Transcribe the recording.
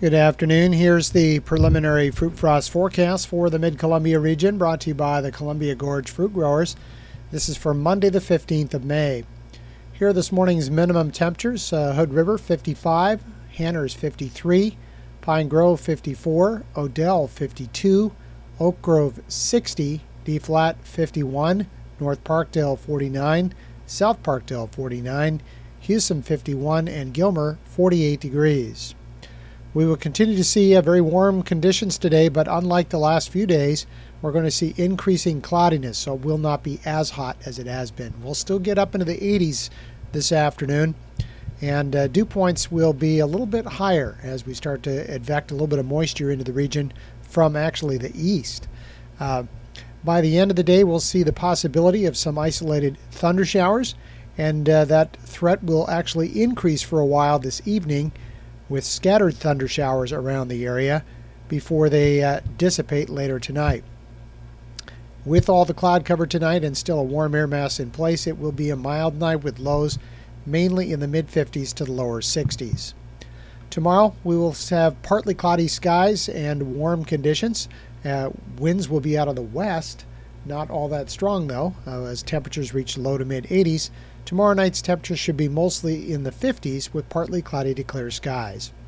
Good afternoon. Here's the preliminary fruit frost forecast for the Mid-Columbia region, brought to you by the Columbia Gorge Fruit Growers. This is for Monday the 15th of May. Here are this morning's minimum temperatures. Hood River 55, Hanners 53, Pine Grove 54, Odell 52, Oak Grove 60, D Flat 51, North Parkdale 49, South Parkdale 49, Houston 51, and Gilmer 48 degrees. We will continue to see very warm conditions today, but unlike the last few days, we're going to see increasing cloudiness, so it will not be as hot as it has been. We'll still get up into the 80s this afternoon, and dew points will be a little bit higher as we start to advect a little bit of moisture into the region from actually the east. By the end of the day, we'll see the possibility of some isolated thunder showers, and that threat will actually increase for a while this evening, with scattered thunder showers around the area before they dissipate later tonight. With all the cloud cover tonight and still a warm air mass in place, it will be a mild night with lows mainly in the mid-50s to the lower 60s. Tomorrow we will have partly cloudy skies and warm conditions. Winds will be out of the west, not all that strong though, as temperatures reach low to mid-80s. Tomorrow night's temperatures should be mostly in the 50s with partly cloudy to clear skies.